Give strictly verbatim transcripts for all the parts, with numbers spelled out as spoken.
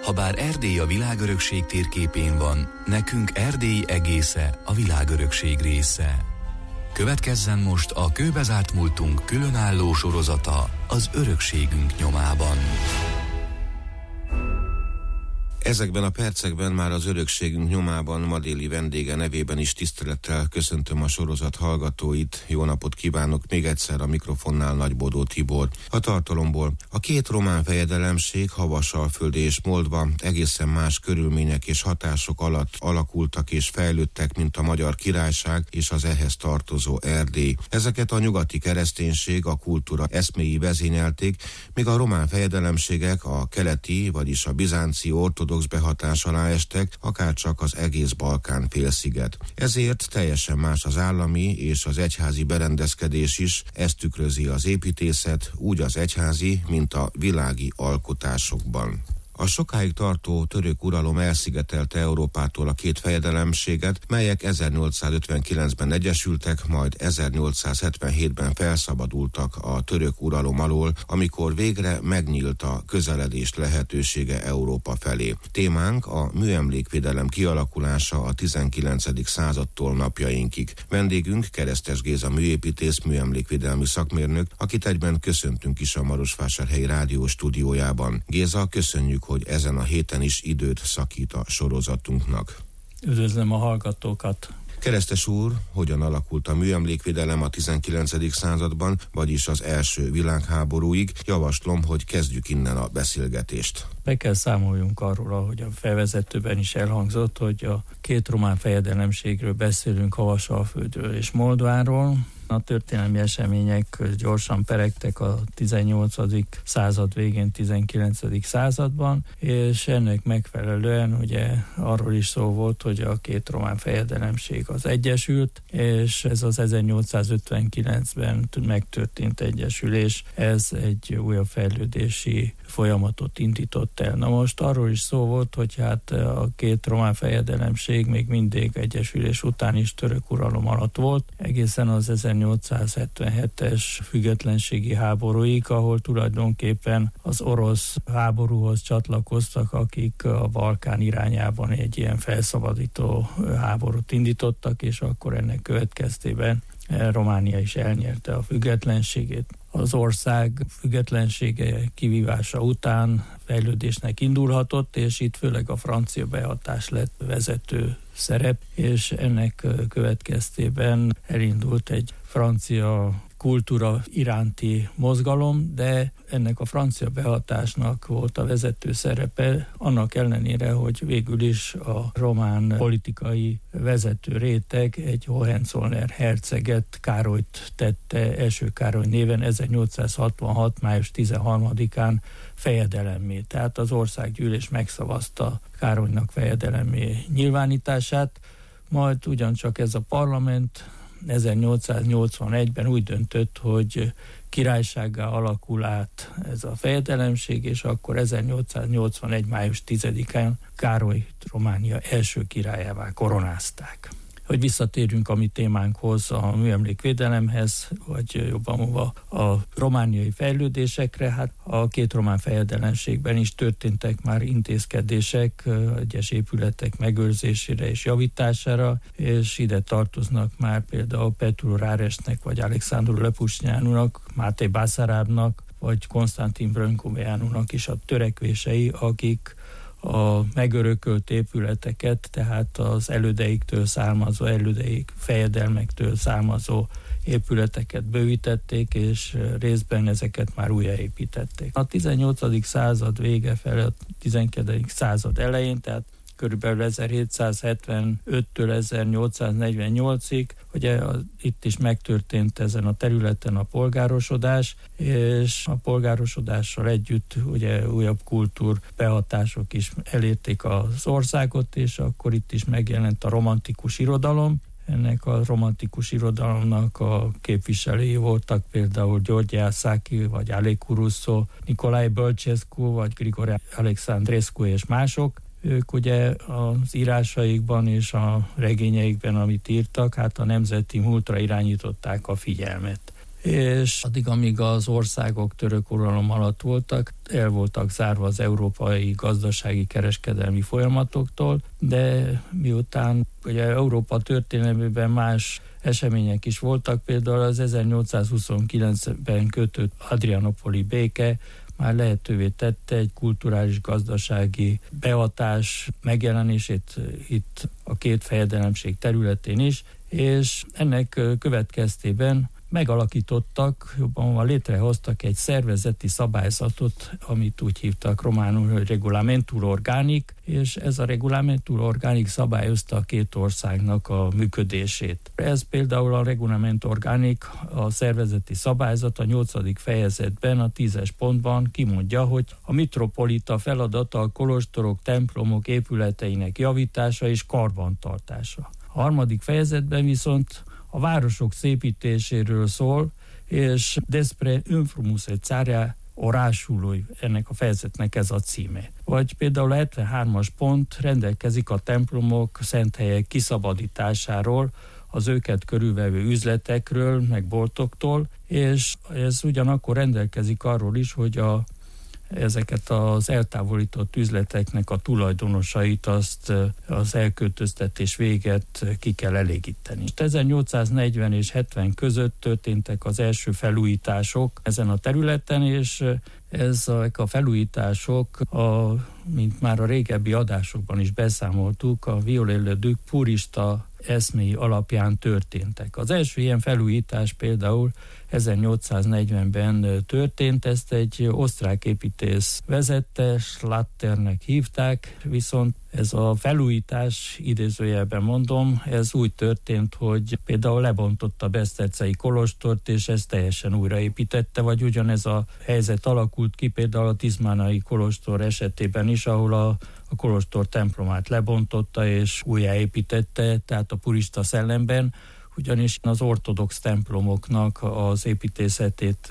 Habár Erdély a világörökség térképén van, nekünk Erdély egésze a világörökség része. Következzen most a Kőbezárt múltunk különálló sorozata az örökségünk nyomában. Ezekben a percekben már az örökségünk nyomában ma déli vendége nevében is tisztelettel köszöntöm a sorozat hallgatóit. Jó napot kívánok még egyszer a mikrofonnál Nagybodó Tibor. A tartalomból: a két román fejedelemség, Havasalföld és Moldva egészen más körülmények és hatások alatt alakultak és fejlődtek, mint a Magyar Királyság és az ehhez tartozó Erdély. Ezeket a nyugati kereszténység, a kultúra eszméi vezényelték, míg a román fejedelemségek a keleti, vagyis a bizánci ortodox behatás alá estek, akárcsak az egész Balkán félsziget. Ezért teljesen más az állami és az egyházi berendezkedés is, ezt tükrözi az építészet, úgy az egyházi, mint a világi alkotásokban. A sokáig tartó török uralom elszigetelte Európától a két fejedelemséget, melyek ezernyolcszázötvenkilencben egyesültek, majd ezernyolcszázhetvenhétben felszabadultak a török uralom alól, amikor végre megnyílt a közeledés lehetősége Európa felé. Témánk a műemlékvédelem kialakulása a tizenkilencedik századtól napjainkig. Vendégünk Keresztes Géza műépítész, műemlékvédelmi szakmérnök, akit egyben köszöntünk is a Marosvásárhelyi Rádió stúdiójában. Géza, köszönjük, hogy ezen a héten is időt szakít a sorozatunknak. Üdvözlöm a hallgatókat! Keresztes úr, hogyan alakult a műemlékvédelem a tizenkilencedik században, vagyis az első világháborúig? Javaslom, hogy kezdjük innen a beszélgetést. Be kell számoljunk arról, ahogy a felvezetőben is elhangzott, hogy a két román fejedelemségről beszélünk, Havasalföldről és Moldváról. A történelmi események gyorsan peregtek a tizennyolcadik század végén, tizenkilencedik században, és ennek megfelelően ugye arról is szó volt, hogy a két román fejedelemség az egyesült, és ez az ezernyolcszázötvenkilencben megtörtént egyesülés, ez egy újabb fejlődési folyamatot indított el. Na most arról is szó volt, hogy hát a két román fejedelemség még mindig egyesülés után is török uralom alatt volt, egészen az ezernyolcszázhetvenhetes függetlenségi háborúig, ahol tulajdonképpen az orosz háborúhoz csatlakoztak, akik a Balkán irányában egy ilyen felszabadító háborút indítottak, és akkor ennek következtében Románia is elnyerte a függetlenségét. Az ország függetlensége kivívása után fejlődésnek indulhatott, és itt főleg a francia behatás lett vezető szerep, és ennek következtében elindult egy francia kultúra iránti mozgalom, de ennek a francia behatásnak volt a vezető szerepe, annak ellenére, hogy végül is a román politikai vezető réteg egy Hohenzollern herceget, Károlyt tette első Károly néven ezernyolcszázhatvanhat. május tizenharmadikán fejedelemmé. Tehát az országgyűlés megszavazta Károlynak fejedelemmé nyilvánítását, majd ugyancsak ez a parlament ezernyolcszáznyolcvanegyben úgy döntött, hogy királysággá alakul át ez a fejedelemség, és akkor ezernyolcszáznyolcvanegy. május tizedikán Károly Románia első királyává koronázták. Hogy visszatérjünk a mi témánkhoz, a műemlékvédelemhez, vagy jobban mondva a romániai fejlődésekre, hát a két román fejedelemségben is történtek már intézkedések egyes épületek megőrzésére és javítására, és ide tartoznak már például Petru Ráresnek, vagy Alexandru Lepusnyánunak, Máté Bászárábnak, vagy Konstantin Brönkovejánunak is a törekvései, akik a megörökölt épületeket, tehát az elődeiktől származó, elődeik fejedelmektől származó épületeket bővítették, és részben ezeket már újjáépítették. A tizennyolcadik század vége felé, a tizenkilencedik század elején, tehát körülbelül ezerhétszázhetvenöttől ezernyolcszáznegyvennyolcig, ugye itt is megtörtént ezen a területen a polgárosodás, és a polgárosodással együtt ugye újabb kultúr behatások is elérték az országot, és akkor itt is megjelent a romantikus irodalom. Ennek a romantikus irodalomnak a képviselői voltak például György Jászáki, vagy Alecu Russo, Nicolae Bălcescu, vagy Grigore Alexandrescu és mások. Ők ugye az írásaikban és a regényeikben, amit írtak, hát a nemzeti múltra irányították a figyelmet. és addig, amíg az országok török uralom alatt voltak, el voltak zárva az európai gazdasági kereskedelmi folyamatoktól, de miután ugye Európa történelmében más események is voltak, például az ezernyolcszázhuszonkilencben kötött Adrianopoli béke már lehetővé tette egy kulturális-gazdasági behatás megjelenését itt a két fejedelemség területén is, és ennek következtében megalakítottak, jobban létrehoztak egy szervezeti szabályzatot, amit úgy hívtak románul, hogy Regulamentul Organic, és ez a Regulamentul Organic szabályozta a két országnak a működését. Ez például a Regulament Organic, a szervezeti szabályzat a nyolcadik fejezetben, a tízes pontban kimondja, hogy a mitropolita feladata a kolostorok, templomok épületeinek javítása és karbantartása. A harmadik fejezetben viszont a városok szépítéséről szól, és despre înfrumusețarea orașului, ennek a fejezetnek ez a címe. Vagy például a hetvenhármas pont rendelkezik a templomok, szenthelyek kiszabadításáról, az őket körülvevő üzletekről, meg boltoktól, és ez ugyanakkor rendelkezik arról is, hogy a ezeket az eltávolított üzleteknek a tulajdonosait azt az elköltöztetés véget ki kell elégíteni. ezernyolcszáznegyven és hetven között történtek az első felújítások ezen a területen, és ezek a felújítások, a, mint már a régebbi adásokban is beszámoltuk, a Viollet-le-Duc purista eszméi alapján történtek. Az első ilyen felújítás például ezernyolcszáznegyvenben történt, ezt egy osztrák építész vezette, Schlatternek hívták, viszont ez a felújítás, idézőjelben mondom, ez úgy történt, hogy például lebontotta a besztercei kolostort, és ezt teljesen újraépítette, vagy ugyanez a helyzet alakult ki például a Tizmánai kolostor esetében is, ahol a, a kolostor templomát lebontotta és újjáépítette, tehát a purista szellemben, ugyanis az ortodox templomoknak az építészetét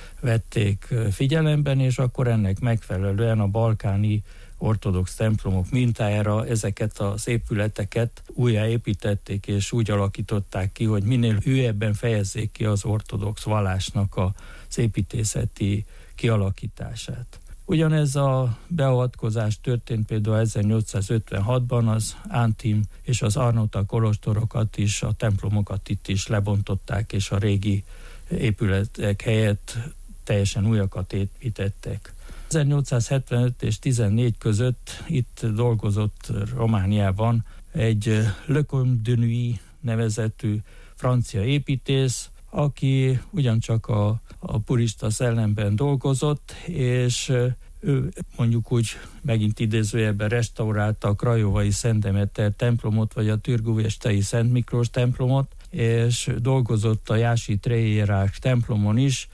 vették figyelemben, és akkor ennek megfelelően a balkáni ortodox templomok mintájára ezeket az épületeket újjáépítették, és úgy alakították ki, hogy minél hűebben fejezzék ki az ortodox vallásnak az építészeti kialakítását. Ugyanez a beavatkozás történt például ezernyolcszázötvenhatban, az Antim és az Arnota kolostorokat is, a templomokat itt is lebontották, és a régi épületek helyett teljesen újakat építettek. ezernyolcszázhetvenöt és tizennégy között itt dolgozott Romániában egy Le Comte de Nuit nevezetű francia építész, aki ugyancsak a, a purista szellemben dolgozott, és ő mondjuk úgy megint idézőjelben restaurálta a krajovai Szent Demeter templomot, vagy a türguvestei Szent Miklós templomot, és dolgozott a Jási Trejerák templomon is,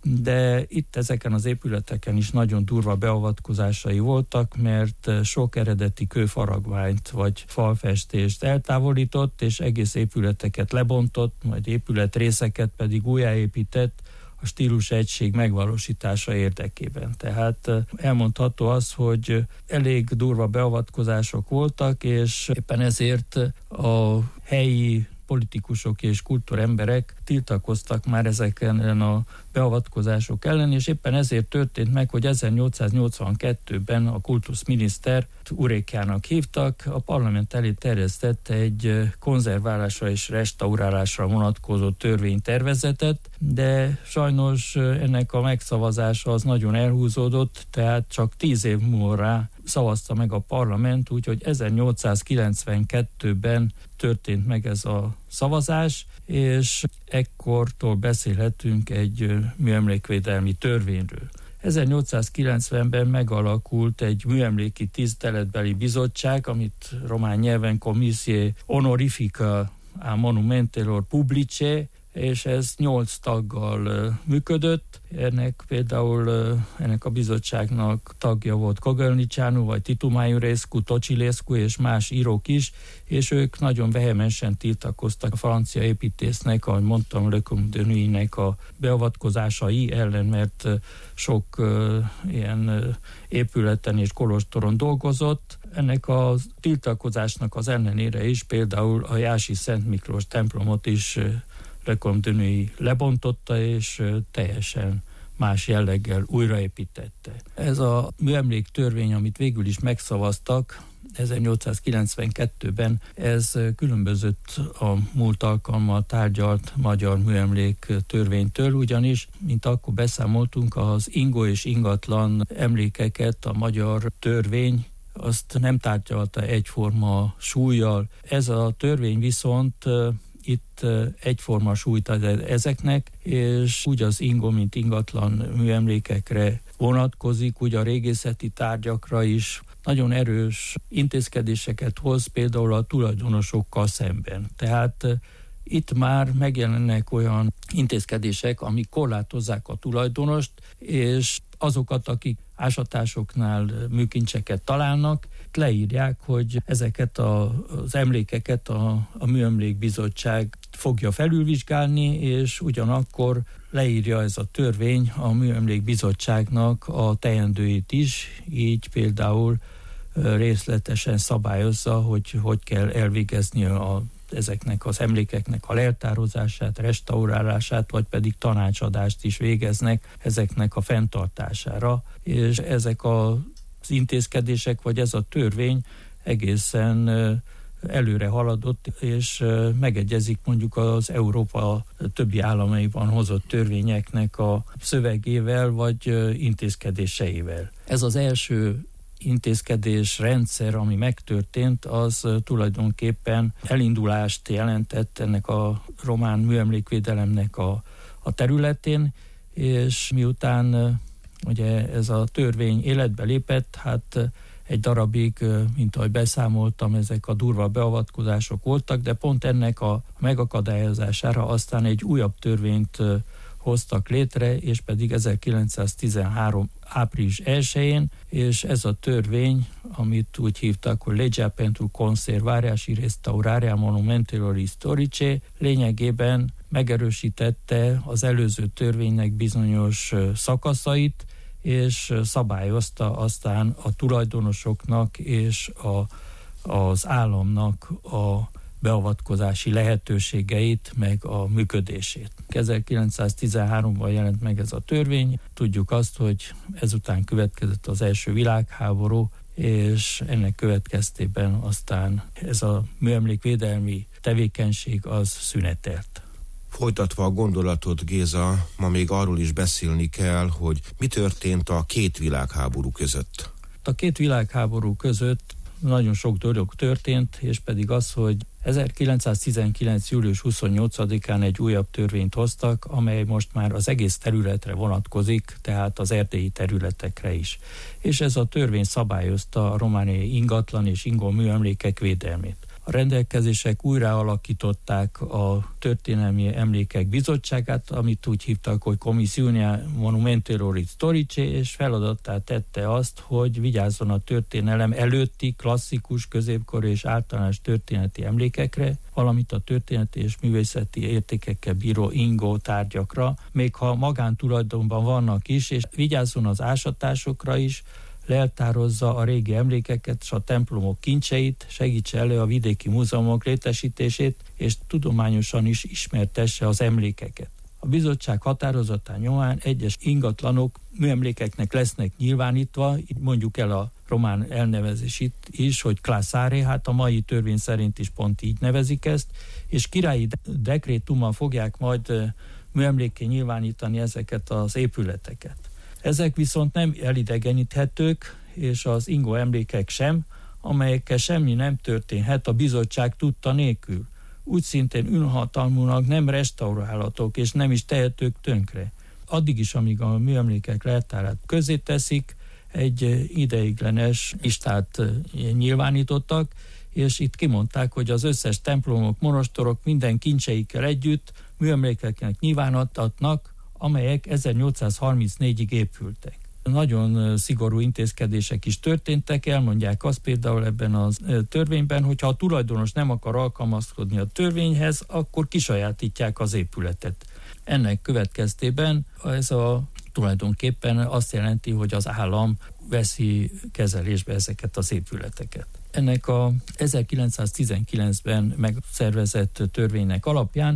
de itt ezeken az épületeken is nagyon durva beavatkozásai voltak, mert sok eredeti kőfaragványt vagy falfestést eltávolított, és egész épületeket lebontott, majd épületrészeket pedig újjáépített a stílus egység megvalósítása érdekében. Tehát elmondható az, hogy elég durva beavatkozások voltak, és éppen ezért a helyi politikusok és kultúremberek tiltakoztak már ezeken a beavatkozások ellen, és éppen ezért történt meg, hogy ezernyolcszáznyolcvankettőben a kultuszminiszter Urékjának hívtak, a parlament elé terjesztett egy konzerválásra és restaurálásra vonatkozó törvénytervezetet, de sajnos ennek a megszavazása az nagyon elhúzódott, tehát csak tíz év múlva szavazta meg a parlament, úgyhogy ezernyolcszázkilencvenkettőben történt meg ez a szavazás, és ekkortól beszélhetünk egy műemlékvédelmi törvényről. ezernyolcszázkilencvenben megalakult egy műemléki tiszteletbeli bizottság, amit román nyelven Commisie Honorifica a Monumentelor Publice, és ez nyolc taggal működött. Ennek például ennek a bizottságnak tagja volt Kogölnicsánu, vagy Titu Maiorescu, Tocilescu és más írók is, és ők nagyon vehemensen tiltakoztak a francia építésznek, ahogy mondtam, Le Comte de Nuitnek a beavatkozásai ellen, mert sok uh, ilyen uh, épületen és kolostoron dolgozott. Ennek a tiltakozásnak az ellenére is például a Jási Szent Miklós templomot is uh, Lecomte-Nuit lebontotta, és teljesen más jelleggel újraépítette. Ez a műemlék törvény, amit végül is megszavaztak ezernyolcszázkilencvenkettőben, ez különbözött a múlt alkalommal tárgyalt magyar műemlék törvénytől, ugyanis, mint akkor beszámoltunk, az ingó és ingatlan emlékeket a magyar törvény azt nem tárgyalta egyforma súllyal. Ez a törvény viszont itt egyforma súlyt ad ezeknek, és úgy az ingó, mint ingatlan műemlékekre vonatkozik, úgy a régészeti tárgyakra is nagyon erős intézkedéseket hoz, például a tulajdonosokkal szemben. Tehát itt már megjelennek olyan intézkedések, amik korlátozzák a tulajdonost, és azokat, akik ásatásoknál műkincseket találnak, leírják, hogy ezeket a, az emlékeket a, a Műemlékbizottság fogja felülvizsgálni, és ugyanakkor leírja ez a törvény a Műemlékbizottságnak a teendőit is, így például részletesen szabályozza, hogy hogy kell elvégezni a ezeknek az emlékeknek a leltározását, restaurálását, vagy pedig tanácsadást is végeznek ezeknek a fenntartására, és ezek az intézkedések, vagy ez a törvény egészen előre haladott, és megegyezik mondjuk az Európa többi államaiban hozott törvényeknek a szövegével, vagy intézkedéseivel. Ez az első intézkedés rendszer, ami megtörtént, az tulajdonképpen elindulást jelentett ennek a román műemlékvédelemnek a, a területén, és miután ugye ez a törvény életbe lépett, hát egy darabig, mint ahogy beszámoltam, ezek a durva beavatkozások voltak, de pont ennek a megakadályozására aztán egy újabb törvényt hoztak létre, és pedig ezerkilencszáztizenhárom április elsején, és ez a törvény, amit úgy hívtak, hogy Legea pentru conservarea și restaurarea monumentelor istorice, lényegében megerősítette az előző törvénynek bizonyos szakaszait, és szabályozta aztán a tulajdonosoknak és a, az államnak a beavatkozási lehetőségeit, meg a működését. ezerkilencszáztizenháromban jelent meg ez a törvény. Tudjuk azt, hogy ezután következett az első világháború, és ennek következtében aztán ez a műemlékvédelmi tevékenység az szünetelt. Folytatva a gondolatot, Géza, ma még arról is beszélni kell, hogy mi történt a két világháború között. A két világháború között nagyon sok dolog történt, és pedig az, hogy ezerkilencszáztizenkilenc. július huszonnyolcadikán egy újabb törvényt hoztak, amely most már az egész területre vonatkozik, tehát az erdélyi területekre is. És ez a törvény szabályozta a romániai ingatlan és ingó műemlékek védelmét. A rendelkezések újraalakították a történelmi emlékek bizottságát, amit úgy hívtak, hogy Commissione Monumentelor Istorice, és feladattá tette azt, hogy vigyázzon a történelem előtti klasszikus, középkori és általános történeti emlékekre, valamint a történeti és művészeti értékekkel bíró ingó tárgyakra, még ha magántulajdonban vannak is, és vigyázzon az ásatásokra is, leltározza a régi emlékeket és a templomok kincseit, segítse elő a vidéki múzeumok létesítését, és tudományosan is ismertesse az emlékeket. A bizottság határozatán nyomán egyes ingatlanok műemlékeknek lesznek nyilvánítva, mondjuk el a román elnevezését is, hogy classare, hát a mai törvény szerint is pont így nevezik ezt, és királyi dekrétummal fogják majd műemlékké nyilvánítani ezeket az épületeket. Ezek viszont nem elidegeníthetők, és az ingó emlékek sem, amelyekkel semmi nem történhet a bizottság tudta nélkül. Úgy szintén önhatalmúnak nem restaurálhatók, és nem is tehetők tönkre. Addig is, amíg a műemlékek leltárát közé teszik, egy ideiglenes listát nyilvánítottak, és itt kimondták, hogy az összes templomok, monostorok minden kincseikkel együtt műemlékeknek nyilvánadtatnak, amelyek ezernyolcszázharmincnégyig épültek. Nagyon szigorú intézkedések is történtek, elmondják azt például ebben a törvényben, hogyha a tulajdonos nem akar alkalmazkodni a törvényhez, akkor kisajátítják az épületet. Ennek következtében ez a tulajdonképpen azt jelenti, hogy az állam veszi kezelésbe ezeket az épületeket. Ennek a ezerkilencszáztizenkilencben megszervezett törvénynek alapján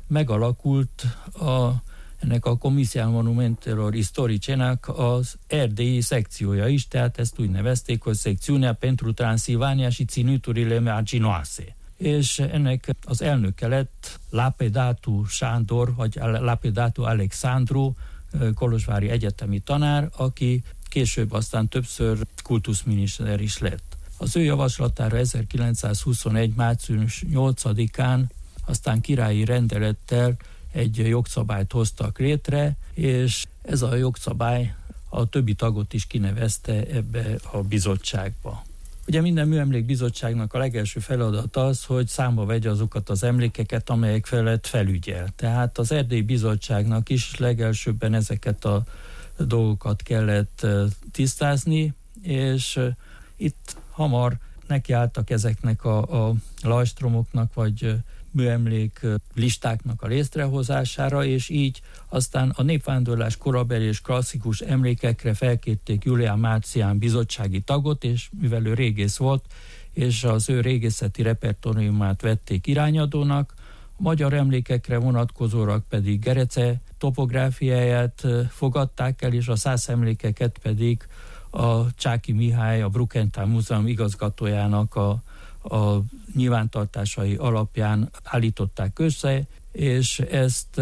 megalakult a, ennek a Comisión Monumentelor Istoricének az erdélyi szekciója is, tehát ezt úgy nevezték, hogy Secțiunea pentru Transilvania și Ținuturile Marginoase. És ennek az elnöke lett Lapedatu Sándor, vagy Lapedatu Alexandru, kolozsvári egyetemi tanár, aki később aztán többször kultuszminiszter is lett. Az ő javaslatára ezerkilencszázhuszonegy. március nyolcadikán aztán királyi rendelettel egy jogszabályt hoztak létre, és ez a jogszabály a többi tagot is kinevezte ebbe a bizottságba. Ugye minden műemlékbizottságnak a legelső feladat az, hogy számba vegye azokat az emlékeket, amelyek felett felügyel. Tehát az Erdélyi Bizottságnak is legelsőbben ezeket a dolgokat kellett tisztázni, és itt hamar nekiálltak ezeknek a, a lajstromoknak, vagy műemlék listáknak a létrehozására, és így aztán a népvándorlás korabeli és klasszikus emlékekre felkérték Julián Márcián bizottsági tagot, és mivel ő régész volt, és az ő régészeti repertóriumát vették irányadónak, a magyar emlékekre vonatkozólag pedig Gerece topográfiáját fogadták el, és a szász emlékeket pedig a Csáky Mihály, a Brukenthal Múzeum igazgatójának a, a nyilvántartásai alapján állították össze, és ezt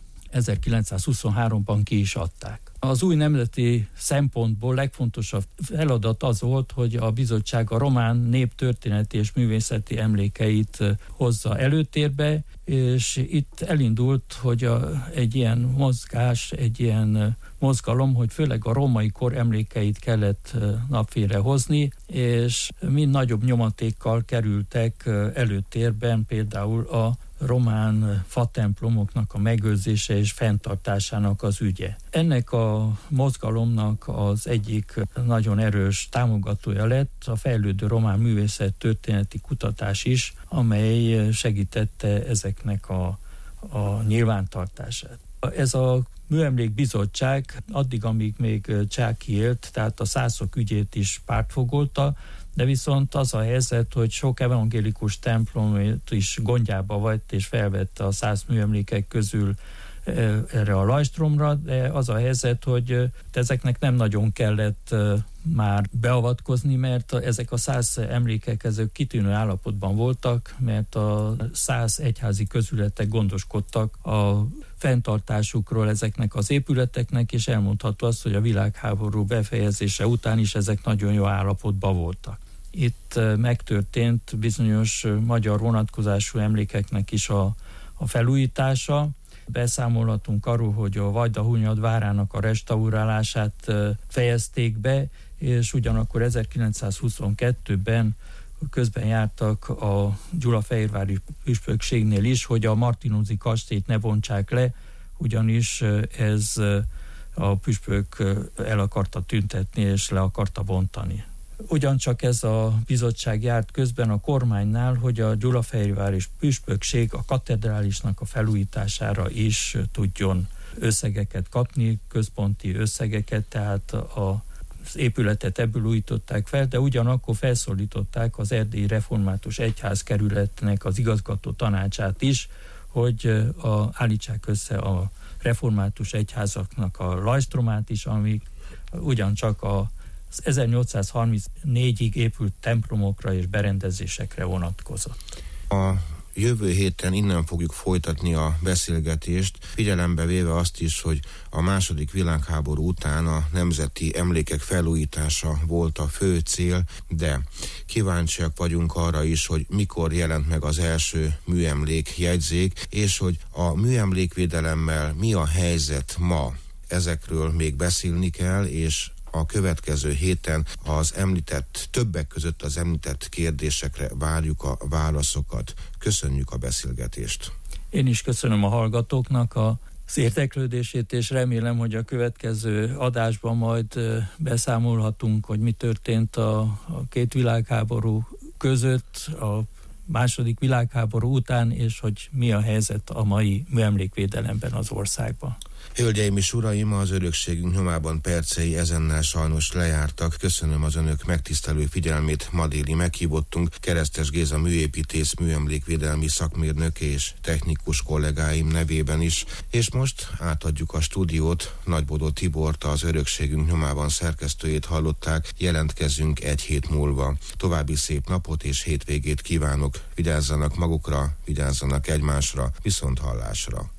ezerkilencszázhuszonháromban ki is adták. Az új nemzeti szempontból legfontosabb feladat az volt, hogy a bizottság a román nép történeti és művészeti emlékeit hozza előtérbe, és itt elindult, hogy a, egy ilyen mozgás, egy ilyen mozgalom, hogy főleg a római kor emlékeit kellett napfényre hozni, és mind nagyobb nyomatékkal kerültek előtérben például a román fatemplomoknak a megőrzése és fenntartásának az ügye. Ennek a mozgalomnak az egyik nagyon erős támogatója lett a fejlődő román művészet történeti kutatás is, amely segítette ezeknek a, a nyilvántartását. Ez a műemlékbizottság addig, amíg még Csáky élt, tehát a szászok ügyét is pártfogolta, de viszont az a helyzet, hogy sok evangélikus templomot is gondjába vett és felvette a szász műemlékek közül erre a lajstromra, de az a helyzet, hogy ezeknek nem nagyon kellett már beavatkozni, mert ezek a szász emlékek ezek kitűnő állapotban voltak, mert a szász egyházi közületek gondoskodtak a fenntartásukról ezeknek az épületeknek, és elmondható az, hogy a világháború befejezése után is ezek nagyon jó állapotban voltak. Itt megtörtént bizonyos magyar vonatkozású emlékeknek is a, a felújítása. Beszámolhatunk arról, hogy a Vajdahunyad várának a restaurálását fejezték be, és ugyanakkor ezerkilencszázhuszonkettőben közben jártak a Gyulafehérvári püspökségnél is, hogy a Martinózi kastélyt ne bontsák le, ugyanis ez a püspök el akarta tüntetni és le akarta bontani. Ugyancsak ez a bizottság járt közben a kormánynál, hogy a Gyulafehérvári püspökség a katedrálisnak a felújítására is tudjon összegeket kapni, központi összegeket, tehát a az épületet ebből újították fel, de ugyanakkor felszólították az Erdélyi Református Egyházkerületnek az igazgató tanácsát is, hogy a, állítsák össze a református egyházaknak a lajstromát is, amik ugyancsak a az ezernyolcszázharmincnégyig épült templomokra és berendezésekre vonatkozott. A jövő héten innen fogjuk folytatni a beszélgetést, figyelembe véve azt is, hogy a második világháború után a nemzeti emlékek felújítása volt a fő cél, de kíváncsiak vagyunk arra is, hogy mikor jelent meg az első műemlék jegyzék, és hogy a műemlékvédelemmel mi a helyzet ma. Ezekről még beszélni kell, és a következő héten az említett, többek között az említett kérdésekre várjuk a válaszokat. Köszönjük a beszélgetést. Én is köszönöm a hallgatóknak az érdeklődését, és remélem, hogy a következő adásban majd beszámolhatunk, hogy mi történt a, a két világháború között, a második világháború után, és hogy mi a helyzet a mai műemlékvédelemben az országban. Hölgyeim és uraim, az örökségünk nyomában percei ezennel sajnos lejártak. Köszönöm az önök megtisztelő figyelmét. Ma déli meghívottunk Keresztes Géza műépítész, műemlékvédelmi szakmérnök és technikus kollégáim nevében is. És most átadjuk a stúdiót. Nagybodó Tibort, az örökségünk nyomában szerkesztőjét hallották. Jelentkezünk egy hét múlva. További szép napot és hétvégét kívánok. Vigyázzanak magukra, vigyázzanak egymásra, viszont hallásra.